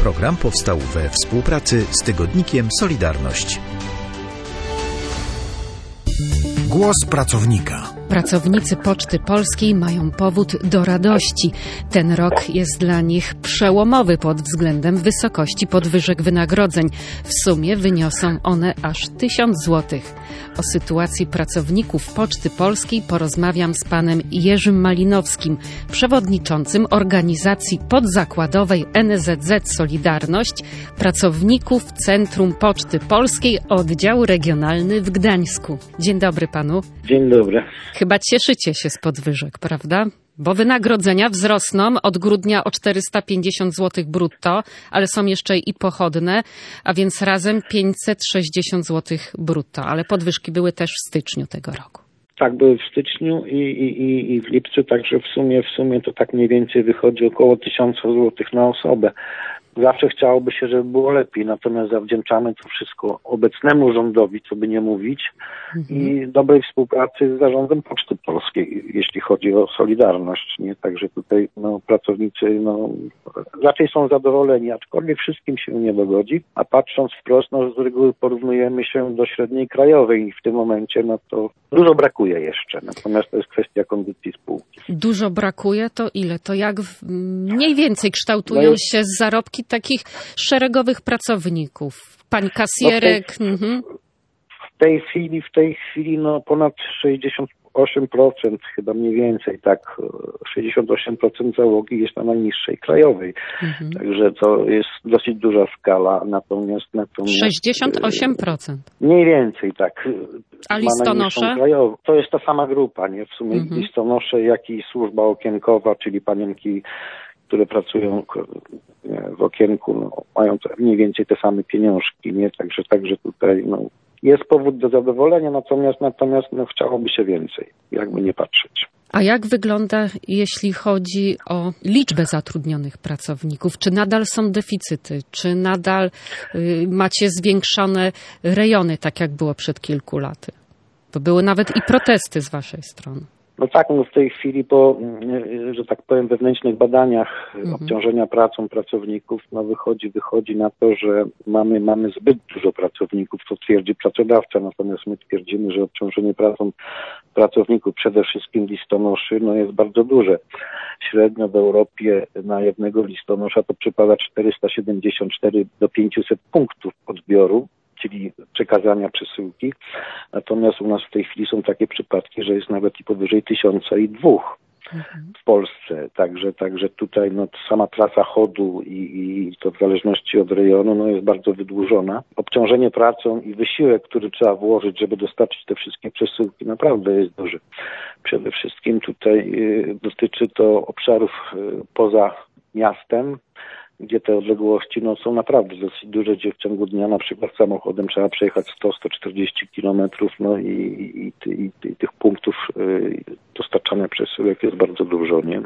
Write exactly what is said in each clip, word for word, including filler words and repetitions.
Program powstał we współpracy z tygodnikiem Solidarność. Głos pracownika. Pracownicy Poczty Polskiej mają powód do radości. Ten rok jest dla nich przełomowy pod względem wysokości podwyżek wynagrodzeń. W sumie wyniosą one aż tysiąc złotych. O sytuacji pracowników Poczty Polskiej porozmawiam z panem Jerzym Malinowskim, przewodniczącym organizacji podzakładowej N Z Z Solidarność, pracowników Centrum Poczty Polskiej, oddział regionalny w Gdańsku. Dzień dobry panu. Dzień dobry. Chyba cieszycie się z podwyżek, prawda? Bo wynagrodzenia wzrosną od grudnia o czterysta pięćdziesiąt złotych brutto, ale są jeszcze i pochodne, a więc razem pięćset sześćdziesiąt złotych brutto. Ale podwyżki były też w styczniu tego roku. Tak, były w styczniu i, i, i w lipcu, także w sumie, w sumie to tak mniej więcej wychodzi około tysiąc złotych na osobę. Zawsze chciałoby się, żeby było lepiej, natomiast zawdzięczamy to wszystko obecnemu rządowi, co by nie mówić, mhm. i dobrej współpracy z Zarządem Poczty Polskiej, jeśli chodzi o Solidarność, nie? Także tutaj no, pracownicy no, raczej są zadowoleni, aczkolwiek wszystkim się nie dogodzi, a patrząc wprost, no, z reguły porównujemy się do średniej krajowej i w tym momencie no to dużo brakuje jeszcze, natomiast to jest kwestia kondycji spółki. Dużo brakuje, to ile? To jak w, mniej więcej kształtują no się zarobki takich szeregowych pracowników, pań kasjerek. No w, tej, mhm. w tej chwili, w tej chwili no ponad sześćdziesiąt osiem procent chyba mniej więcej, tak, sześćdziesiąt osiem procent załogi jest na najniższej krajowej. Mhm. Także to jest dosyć duża skala, natomiast... natomiast sześćdziesiąt osiem procent? Mniej więcej, tak. A listonosze? To jest ta sama grupa, nie? W sumie mhm. listonosze, jak i służba okienkowa, czyli panienki, które pracują w okienku, no, mają mniej więcej te same pieniążki, nie? Także, także tutaj no, jest powód do zadowolenia, natomiast, natomiast no, chciałoby się więcej, jakby nie patrzeć. A jak wygląda, jeśli chodzi o liczbę zatrudnionych pracowników? Czy nadal są deficyty? Czy nadal y, macie zwiększone rejony, tak jak było przed kilku laty? Bo były nawet i protesty z waszej strony. No tak, no w tej chwili po, że tak powiem, wewnętrznych badaniach mhm. obciążenia pracą pracowników, no wychodzi, wychodzi na to, że mamy, mamy zbyt dużo pracowników, co twierdzi pracodawca, natomiast my twierdzimy, że obciążenie pracą pracowników, przede wszystkim listonoszy, no jest bardzo duże. Średnio w Europie na jednego listonosza to przypada czterysta siedemdziesiąt cztery do pięciuset punktów odbioru, czyli przekazania przesyłki. Natomiast u nas w tej chwili są takie przypadki, że jest nawet i powyżej tysiąca i dwóch mhm. w Polsce. Także, także tutaj no, sama trasa chodu i, i to w zależności od rejonu no, jest bardzo wydłużona. Obciążenie pracą i wysiłek, który trzeba włożyć, żeby dostarczyć te wszystkie przesyłki, naprawdę jest duży. Przede wszystkim tutaj y, dotyczy to obszarów y, poza miastem, gdzie te odległości no, są naprawdę dosyć duże, gdzie w ciągu dnia na przykład samochodem trzeba przejechać sto do stu czterdziestu kilometrów, no i, i, i, i tych punktów y, dostarczania przesyłek jest bardzo dużo, nie?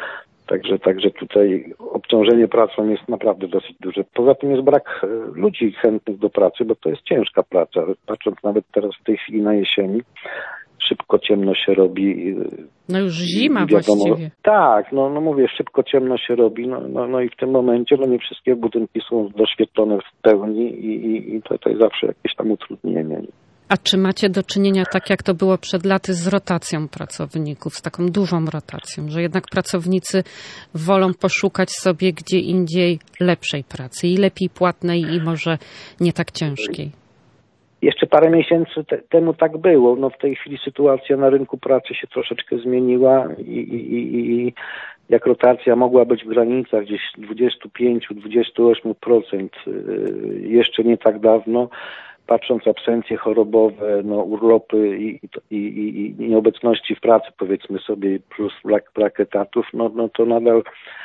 Także, także tutaj obciążenie pracą jest naprawdę dosyć duże. Poza tym jest brak ludzi chętnych do pracy, bo to jest ciężka praca. Patrząc nawet teraz w tej chwili na jesieni, szybko ciemno się robi. No już zima wiadomo, właściwie. Tak, no, no mówię, szybko ciemno się robi, no, no, no i w tym momencie no nie wszystkie budynki są doświetlone w pełni i, i, i to, to jest zawsze jakieś tam utrudnienie. A czy macie do czynienia, tak jak to było przed laty, z rotacją pracowników, z taką dużą rotacją, że jednak pracownicy wolą poszukać sobie gdzie indziej lepszej pracy i lepiej płatnej i może nie tak ciężkiej? Jeszcze parę miesięcy te, temu tak było. No w tej chwili sytuacja na rynku pracy się troszeczkę zmieniła i, i, i jak rotacja mogła być w granicach gdzieś dwadzieścia pięć do dwudziestu ośmiu procent jeszcze nie tak dawno, patrząc absencje chorobowe, no urlopy i, i, i, i nieobecności w pracy, powiedzmy sobie, plus brak, brak etatów, no, no to nadal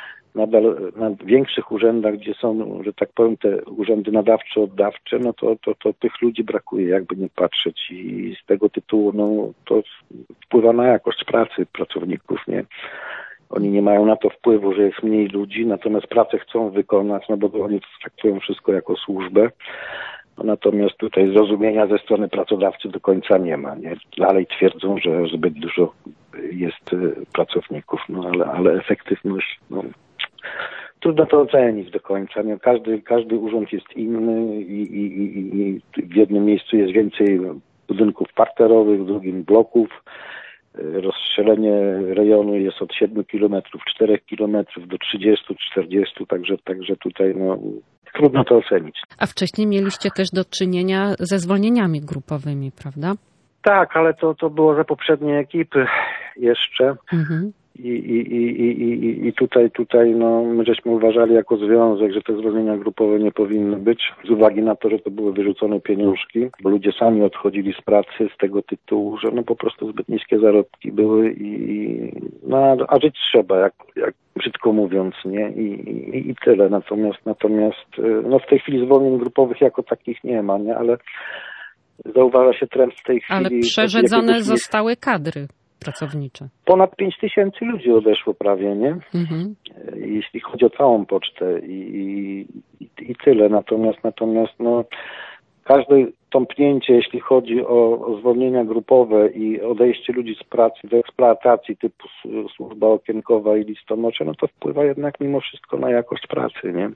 nadal na większych urzędach, gdzie są, że tak powiem, te urzędy nadawczo-oddawcze, no to, to, to tych ludzi brakuje, jakby nie patrzeć i z tego tytułu no, to wpływa na jakość pracy pracowników, nie? Oni nie mają na to wpływu, że jest mniej ludzi, natomiast pracę chcą wykonać, no bo oni traktują wszystko jako służbę. No, natomiast tutaj zrozumienia ze strony pracodawcy do końca nie ma, nie? Dalej twierdzą, że zbyt dużo jest pracowników, no ale, ale efektywność no, trudno to ocenić do końca. Nie? Każdy, każdy urząd jest inny i, i, i, i w jednym miejscu jest więcej budynków parterowych, w drugim bloków. Rozstrzelenie rejonu jest od siedmiu kilometrów, czterech kilometrów do trzydziestu, czterdziestu, także, także tutaj no, trudno to ocenić. A wcześniej mieliście też do czynienia ze zwolnieniami grupowymi, prawda? Tak, ale to, to było za poprzedniej ekipy jeszcze. Mhm. I, i, i, i, i tutaj, tutaj no, my żeśmy uważali jako związek, że te zwolnienia grupowe nie powinny być, z uwagi na to, że to były wyrzucone pieniążki, bo ludzie sami odchodzili z pracy z tego tytułu, że no po prostu zbyt niskie zarobki były i no, a żyć trzeba, jak, jak brzydko mówiąc, nie? I, i, i tyle. Natomiast, natomiast no w tej chwili zwolnień grupowych jako takich nie ma, nie? Ale zauważa się trend w tej chwili. Ale przerzedzone zostały kadry pracownicze. Ponad pięć tysięcy ludzi odeszło prawie, nie? Mhm. Jeśli chodzi o całą pocztę i, i, i tyle. Natomiast natomiast no, każde tąpnięcie, jeśli chodzi o, o zwolnienia grupowe i odejście ludzi z pracy, do eksploatacji typu służba okienkowa i listonosze, no to wpływa jednak mimo wszystko na jakość pracy, nie?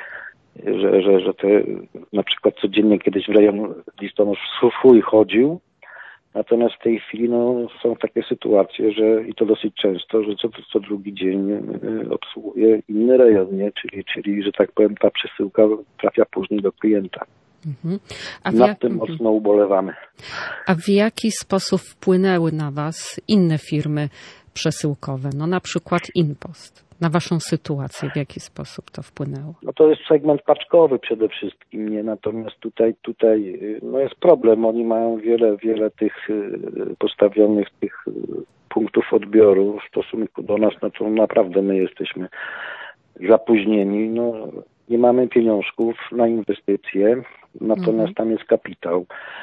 Że, że, że te, na przykład codziennie kiedyś w rejon listonosz swój chodził, natomiast w tej chwili no, są takie sytuacje, że i to dosyć często, że co, co drugi dzień y, obsługuje inny rejon, nie? Czyli, czyli, że tak powiem, ta przesyłka trafia później do klienta. Mhm. A Nad jak... tym mocno ubolewamy. A w jaki sposób wpłynęły na Was inne firmy przesyłkowe, no na przykład InPost? Na waszą sytuację, w jaki sposób to wpłynęło? No to jest segment paczkowy przede wszystkim, nie? Natomiast tutaj, tutaj no jest problem. Oni mają wiele, wiele tych postawionych tych punktów odbioru w stosunku do nas, no to naprawdę my jesteśmy zapóźnieni. No, nie mamy pieniążków na inwestycje, natomiast mhm. tam jest kapitał.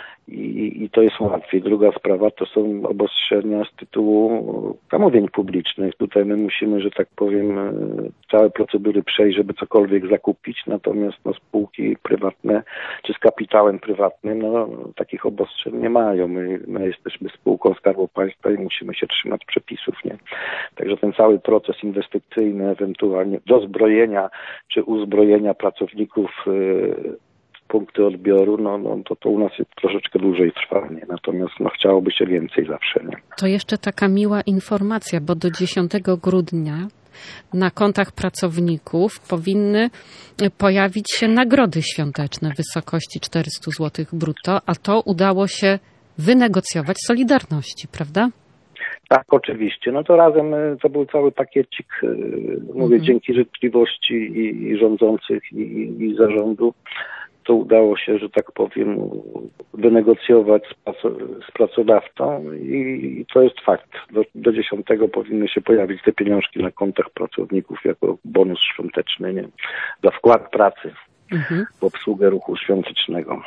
I, I to jest łatwiej. Druga sprawa to są obostrzenia z tytułu zamówień publicznych. Tutaj my musimy, że tak powiem, całe procedury przejść, żeby cokolwiek zakupić, natomiast no, spółki prywatne, czy z kapitałem prywatnym, no takich obostrzeń nie mają. My, my jesteśmy spółką Skarbu Państwa i musimy się trzymać przepisów, nie? Także ten cały proces inwestycyjny, ewentualnie dozbrojenia, czy uzbrojenia pracowników yy, punkty odbioru, no, no to, to u nas jest troszeczkę dłużej trwa, nie? Natomiast no, chciałoby się więcej zawsze, nie? To jeszcze taka miła informacja, bo do dziesiątego grudnia na kontach pracowników powinny pojawić się nagrody świąteczne w wysokości czterysta złotych brutto, a to udało się wynegocjować z Solidarności, prawda? Tak, oczywiście. No to razem to był cały pakiecik, mówię, mhm. dzięki życzliwości i, i rządzących i, i zarządu. To udało się, że tak powiem, wynegocjować z, praco, z pracodawcą i, i to jest fakt. Do, do dziesiątego powinny się pojawić te pieniążki na kontach pracowników jako bonus świąteczny, nie? Za wkład pracy mhm. w obsługę ruchu świątecznego.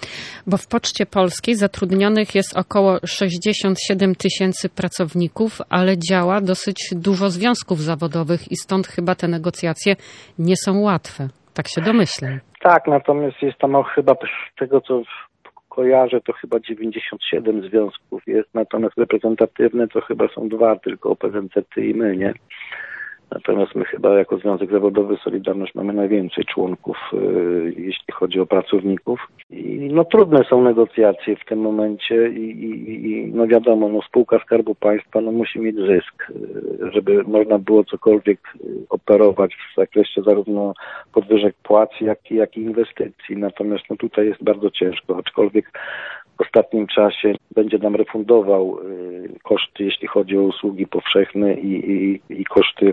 Bo w Poczcie Polskiej zatrudnionych jest około sześćdziesiąt siedem tysięcy pracowników, ale działa dosyć dużo związków zawodowych i stąd chyba te negocjacje nie są łatwe. Tak się domyślam. Tak, natomiast jest tam chyba z tego, co kojarzę, to chyba dziewięćdziesiąt siedem związków jest, natomiast reprezentatywne to chyba są dwa, tylko O P Z Z i my, nie? Natomiast my chyba jako Związek Zawodowy Solidarność mamy najwięcej członków, yy, jeśli chodzi o pracowników. I no trudne są negocjacje w tym momencie i, i, i no wiadomo, no spółka Skarbu Państwa no musi mieć zysk, yy, żeby można było cokolwiek yy, operować w zakresie zarówno podwyżek płac, jak i, jak i inwestycji. Natomiast no tutaj jest bardzo ciężko, aczkolwiek w ostatnim czasie będzie nam refundował y, koszty, jeśli chodzi o usługi powszechne i, i, i koszty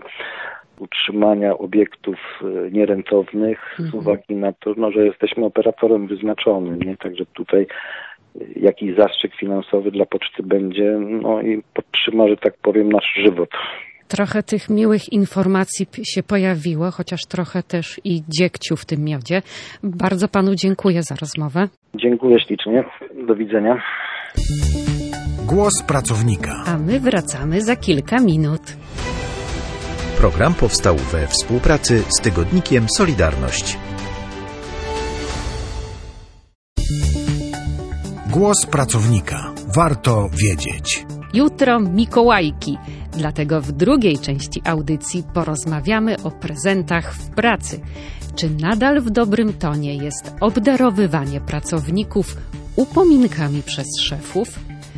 utrzymania obiektów y, nierentownych mhm. z uwagi na to, no, że jesteśmy operatorem wyznaczonym, nie? Także tutaj y, jakiś zastrzyk finansowy dla poczty będzie, no i podtrzyma, że tak powiem, nasz żywot. Trochę tych miłych informacji się pojawiło, chociaż trochę też i dziegciu w tym miodzie. Bardzo panu dziękuję za rozmowę. Dziękuję ślicznie. Do widzenia. Głos pracownika. A my wracamy za kilka minut. Program powstał we współpracy z tygodnikiem Solidarność. Głos pracownika. Warto wiedzieć. Jutro Mikołajki. Dlatego w drugiej części audycji porozmawiamy o prezentach w pracy. Czy nadal w dobrym tonie jest obdarowywanie pracowników upominkami przez szefów?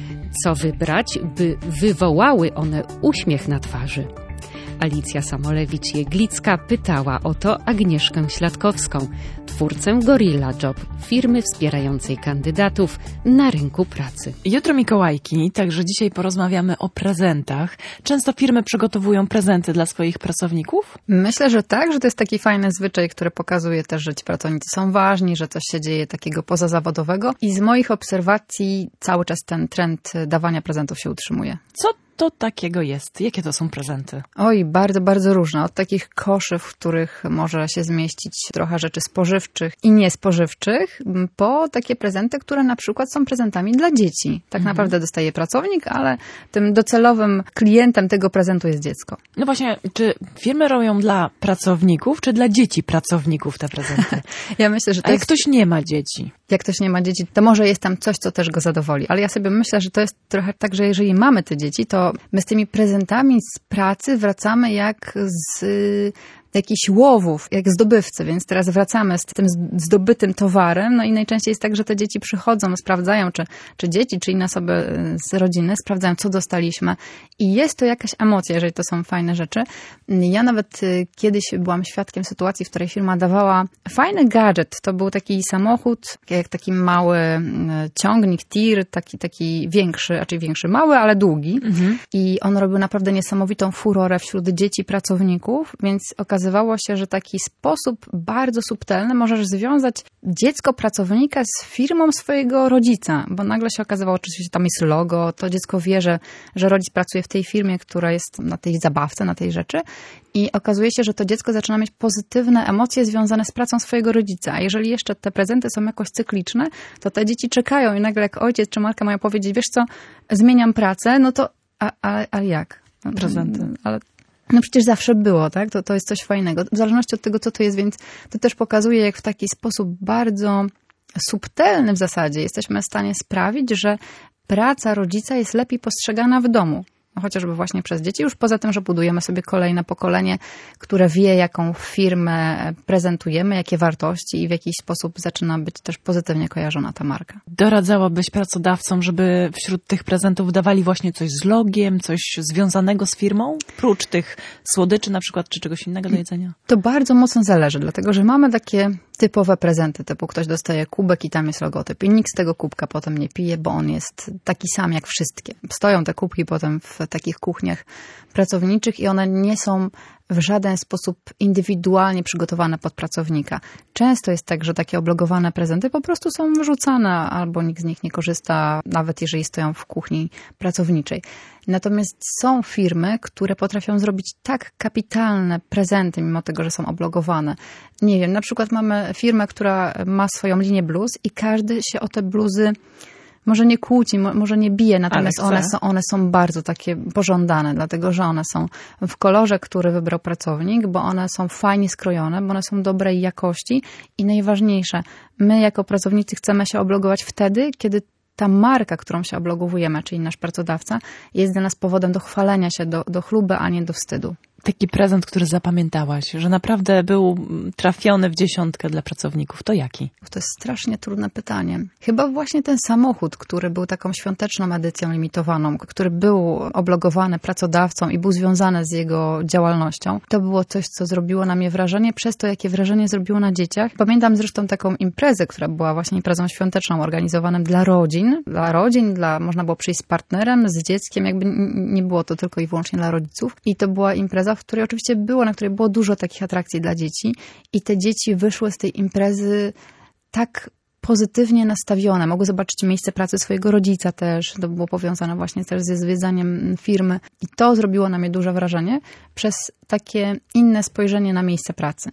Co wybrać, by wywołały one uśmiech na twarzy? Alicja Samolewicz-Jeglicka pytała o to Agnieszkę Śladkowską, twórcę Gorilla Job, firmy wspierającej kandydatów na rynku pracy. Jutro Mikołajki, także dzisiaj porozmawiamy o prezentach. Często firmy przygotowują prezenty dla swoich pracowników? Myślę, że tak, że to jest taki fajny zwyczaj, który pokazuje też, że ci pracownicy są ważni, że coś się dzieje takiego pozazawodowego i z moich obserwacji cały czas ten trend dawania prezentów się utrzymuje. Co to takiego jest? Jakie to są prezenty? Oj, bardzo, bardzo różne. Od takich koszy, w których może się zmieścić trochę rzeczy spożywczych i niespożywczych, po takie prezenty, które na przykład są prezentami dla dzieci. Tak mhm. naprawdę dostaje pracownik, ale tym docelowym klientem tego prezentu jest dziecko. No właśnie, czy firmy robią dla pracowników, czy dla dzieci pracowników te prezenty? Ja myślę, że to A jak jest... ktoś nie ma dzieci? Jak ktoś nie ma dzieci, to może jest tam coś, co też go zadowoli. Ale ja sobie myślę, że to jest trochę tak, że jeżeli mamy te dzieci, to my z tymi prezentami z pracy wracamy jak z jakichś łowów, jak zdobywcy, więc teraz wracamy z tym zdobytym towarem, no i najczęściej jest tak, że te dzieci przychodzą, sprawdzają, czy, czy dzieci, czy inne osoby z rodziny, sprawdzają, co dostaliśmy i jest to jakaś emocja, jeżeli to są fajne rzeczy. Ja nawet kiedyś byłam świadkiem sytuacji, w której firma dawała fajny gadżet, to był taki samochód, jak taki mały ciągnik, tir, taki, taki większy, raczej większy, mały, ale długi mhm. i on robił naprawdę niesamowitą furorę wśród dzieci, pracowników, więc okazało Okazywało się, że taki sposób bardzo subtelny możesz związać dziecko pracownika z firmą swojego rodzica, bo nagle się okazywało, oczywiście tam jest logo, to dziecko wie, że, że rodzic pracuje w tej firmie, która jest na tej zabawce, na tej rzeczy i okazuje się, że to dziecko zaczyna mieć pozytywne emocje związane z pracą swojego rodzica, a jeżeli jeszcze te prezenty są jakoś cykliczne, to te dzieci czekają i nagle jak ojciec czy matka mają powiedzieć, wiesz co, zmieniam pracę, no to, a, a, a jak? Prezenty. Ale no przecież zawsze było, tak? To, to jest coś fajnego. W zależności od tego, co to jest, więc to też pokazuje, jak w taki sposób bardzo subtelny w zasadzie jesteśmy w stanie sprawić, że praca rodzica jest lepiej postrzegana w domu. Chociażby właśnie przez dzieci, już poza tym, że budujemy sobie kolejne pokolenie, które wie, jaką firmę prezentujemy, jakie wartości i w jakiś sposób zaczyna być też pozytywnie kojarzona ta marka. Doradzałabyś pracodawcom, żeby wśród tych prezentów dawali właśnie coś z logiem, coś związanego z firmą? Prócz tych słodyczy na przykład, czy czegoś innego do jedzenia? To bardzo mocno zależy, dlatego że mamy takie typowe prezenty, typu ktoś dostaje kubek i tam jest logotyp i nikt z tego kubka potem nie pije, bo on jest taki sam jak wszystkie. Stoją te kubki potem w takich kuchniach pracowniczych i one nie są w żaden sposób indywidualnie przygotowane pod pracownika. Często jest tak, że takie oblogowane prezenty po prostu są wyrzucane albo nikt z nich nie korzysta, nawet jeżeli stoją w kuchni pracowniczej. Natomiast są firmy, które potrafią zrobić tak kapitalne prezenty, mimo tego, że są oblogowane. Nie wiem, na przykład mamy firmę, która ma swoją linię bluz i każdy się o te bluzy może nie kłóci, może nie bije, natomiast one są, one są bardzo takie pożądane, dlatego że one są w kolorze, który wybrał pracownik, bo one są fajnie skrojone, bo one są dobrej jakości i najważniejsze, my jako pracownicy chcemy się oblogować wtedy, kiedy ta marka, którą się oblogowujemy, czyli nasz pracodawca, jest dla nas powodem do chwalenia się, do, do chluby, a nie do wstydu. Taki prezent, który zapamiętałaś, że naprawdę był trafiony w dziesiątkę dla pracowników, to jaki? To jest strasznie trudne pytanie. Chyba właśnie ten samochód, który był taką świąteczną edycją limitowaną, który był oblogowany pracodawcą i był związany z jego działalnością. To było coś, co zrobiło na mnie wrażenie, przez to, jakie wrażenie zrobiło na dzieciach. Pamiętam zresztą taką imprezę, która była właśnie imprezą świąteczną, organizowaną dla rodzin. Dla rodzin, dla, można było przyjść z partnerem, z dzieckiem, jakby nie było to tylko i wyłącznie dla rodziców. I to była impreza, w której oczywiście było, na której było dużo takich atrakcji dla dzieci i te dzieci wyszły z tej imprezy tak pozytywnie nastawione. Mogły zobaczyć miejsce pracy swojego rodzica też. To było powiązane właśnie też ze zwiedzaniem firmy i to zrobiło na mnie duże wrażenie przez takie inne spojrzenie na miejsce pracy.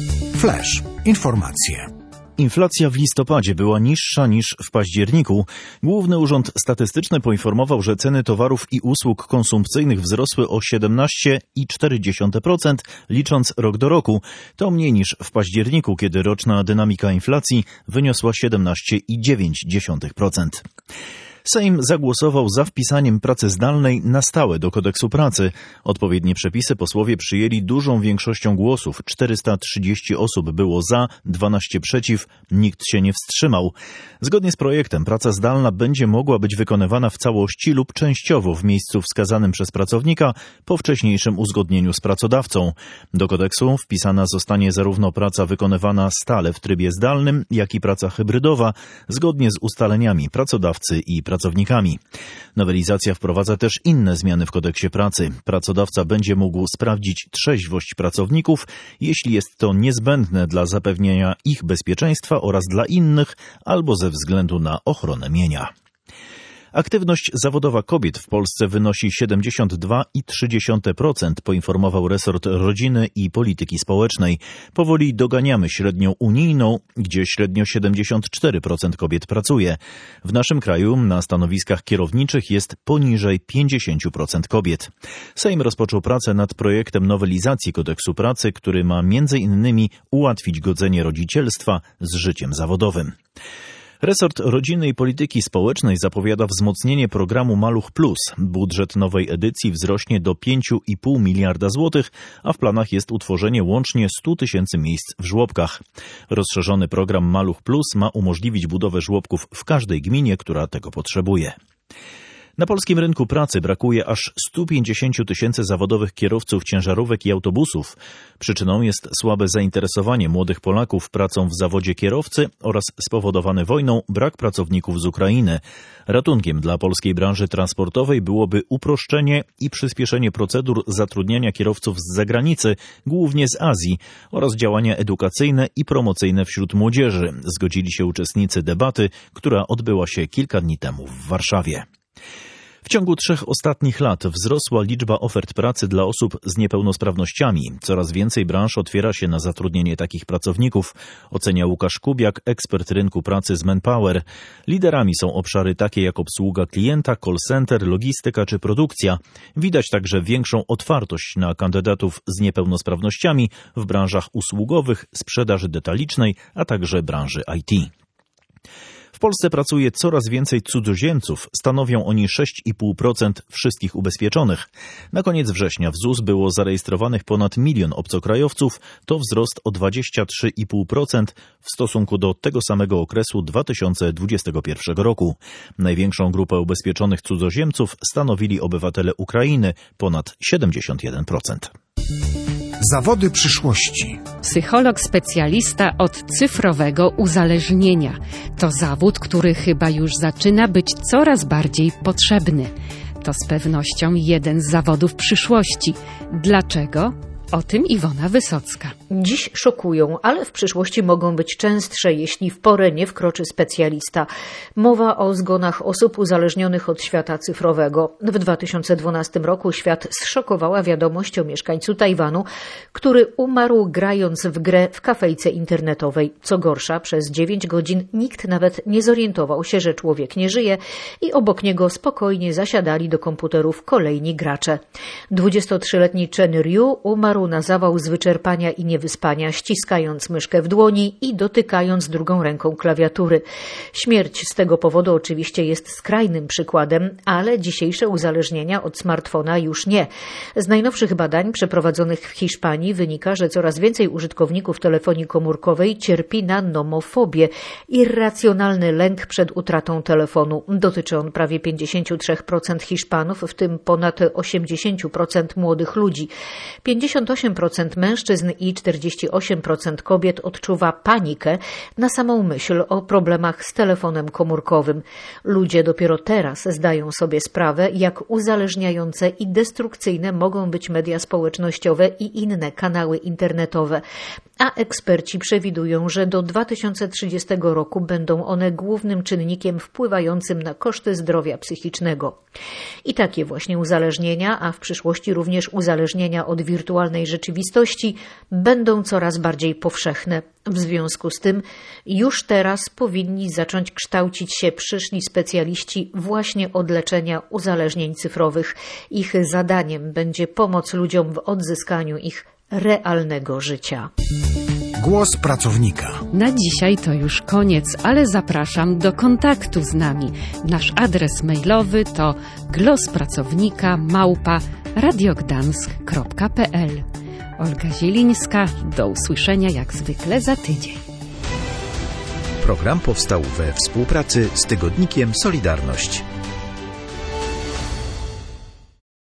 Flash. Informacje. Inflacja w listopadzie była niższa niż w październiku. Główny Urząd Statystyczny poinformował, że ceny towarów i usług konsumpcyjnych wzrosły o siedemnaście przecinek cztery procent, licząc rok do roku. To mniej niż w październiku, kiedy roczna dynamika inflacji wyniosła siedemnaście przecinek dziewięć procent. Sejm zagłosował za wpisaniem pracy zdalnej na stałe do kodeksu pracy. Odpowiednie przepisy posłowie przyjęli dużą większością głosów. czterysta trzydzieści osób było za, dwanaście przeciw, nikt się nie wstrzymał. Zgodnie z projektem praca zdalna będzie mogła być wykonywana w całości lub częściowo w miejscu wskazanym przez pracownika po wcześniejszym uzgodnieniu z pracodawcą. Do kodeksu wpisana zostanie zarówno praca wykonywana stale w trybie zdalnym, jak i praca hybrydowa, zgodnie z ustaleniami pracodawcy i pracownikami. Nowelizacja wprowadza też inne zmiany w kodeksie pracy. Pracodawca będzie mógł sprawdzić trzeźwość pracowników, jeśli jest to niezbędne dla zapewnienia ich bezpieczeństwa oraz dla innych, albo ze względu na ochronę mienia. Aktywność zawodowa kobiet w Polsce wynosi siedemdziesiąt dwa przecinek trzy procent, poinformował resort rodziny i polityki społecznej. Powoli doganiamy średnią unijną, gdzie średnio siedemdziesiąt cztery procent kobiet pracuje. W naszym kraju na stanowiskach kierowniczych jest poniżej pięćdziesiąt procent kobiet. Sejm rozpoczął pracę nad projektem nowelizacji kodeksu pracy, który ma między innymi ułatwić godzenie rodzicielstwa z życiem zawodowym. Resort Rodziny i Polityki Społecznej zapowiada wzmocnienie programu Maluch Plus. Budżet nowej edycji wzrośnie do pięć i pół miliarda złotych, a w planach jest utworzenie łącznie stu tysięcy miejsc w żłobkach. Rozszerzony program Maluch Plus ma umożliwić budowę żłobków w każdej gminie, która tego potrzebuje. Na polskim rynku pracy brakuje aż stu pięćdziesięciu tysięcy zawodowych kierowców ciężarówek i autobusów. Przyczyną jest słabe zainteresowanie młodych Polaków pracą w zawodzie kierowcy oraz spowodowany wojną brak pracowników z Ukrainy. Ratunkiem dla polskiej branży transportowej byłoby uproszczenie i przyspieszenie procedur zatrudniania kierowców z zagranicy, głównie z Azji, oraz działania edukacyjne i promocyjne wśród młodzieży. Zgodzili się uczestnicy debaty, która odbyła się kilka dni temu w Warszawie. W ciągu trzech ostatnich lat wzrosła liczba ofert pracy dla osób z niepełnosprawnościami. Coraz więcej branż otwiera się na zatrudnienie takich pracowników, ocenia Łukasz Kubiak, ekspert rynku pracy z Manpower. Liderami są obszary takie jak obsługa klienta, call center, logistyka czy produkcja. Widać także większą otwartość na kandydatów z niepełnosprawnościami w branżach usługowych, sprzedaży detalicznej, a także branży I T. W Polsce pracuje coraz więcej cudzoziemców, stanowią oni sześć i pół procent wszystkich ubezpieczonych. Na koniec września w Z U S było zarejestrowanych ponad milion obcokrajowców, to wzrost o dwadzieścia trzy i pół procent w stosunku do tego samego okresu dwa tysiące dwudziestego pierwszego roku. Największą grupę ubezpieczonych cudzoziemców stanowili obywatele Ukrainy, ponad siedemdziesiąt jeden procent. Zawody przyszłości. Psycholog specjalista od cyfrowego uzależnienia. To zawód, który chyba już zaczyna być coraz bardziej potrzebny. To z pewnością jeden z zawodów przyszłości. Dlaczego? O tym Iwona Wysocka. Dziś szokują, ale w przyszłości mogą być częstsze, jeśli w porę nie wkroczy specjalista. Mowa o zgonach osób uzależnionych od świata cyfrowego. W dwa tysiące dwunastym roku świat zszokowała wiadomość o mieszkańcu Tajwanu, który umarł grając w grę w kafejce internetowej. Co gorsza, przez dziewięć godzin nikt nawet nie zorientował się, że człowiek nie żyje i obok niego spokojnie zasiadali do komputerów kolejni gracze. dwudziestotrzyletni Chen Ryu umarł na zawał z wyczerpania i niewyspania, ściskając myszkę w dłoni i dotykając drugą ręką klawiatury. Śmierć z tego powodu oczywiście jest skrajnym przykładem, ale dzisiejsze uzależnienia od smartfona już nie. Z najnowszych badań przeprowadzonych w Hiszpanii wynika, że coraz więcej użytkowników telefonii komórkowej cierpi na nomofobię, irracjonalny lęk przed utratą telefonu. Dotyczy on prawie pięćdziesiąt trzy procent Hiszpanów, w tym ponad osiemdziesiąt procent młodych ludzi. pięćdziesiąt osiem procent mężczyzn i czterdzieści osiem procent kobiet odczuwa panikę na samą myśl o problemach z telefonem komórkowym. Ludzie dopiero teraz zdają sobie sprawę, jak uzależniające i destrukcyjne mogą być media społecznościowe i inne kanały internetowe. A eksperci przewidują, że do dwa tysiące trzydziestego roku będą one głównym czynnikiem wpływającym na koszty zdrowia psychicznego. I takie właśnie uzależnienia, a w przyszłości również uzależnienia od wirtualnej rzeczywistości, będą coraz bardziej powszechne. W związku z tym już teraz powinni zacząć kształcić się przyszli specjaliści właśnie od leczenia uzależnień cyfrowych. Ich zadaniem będzie pomoc ludziom w odzyskaniu ich realnego życia. Głos pracownika. Na dzisiaj to już koniec, ale zapraszam do kontaktu z nami. Nasz adres mailowy to głospracownika małpa radiogdansk kropka p l. Olga Zielińska, do usłyszenia jak zwykle za tydzień. Program powstał we współpracy z tygodnikiem Solidarność.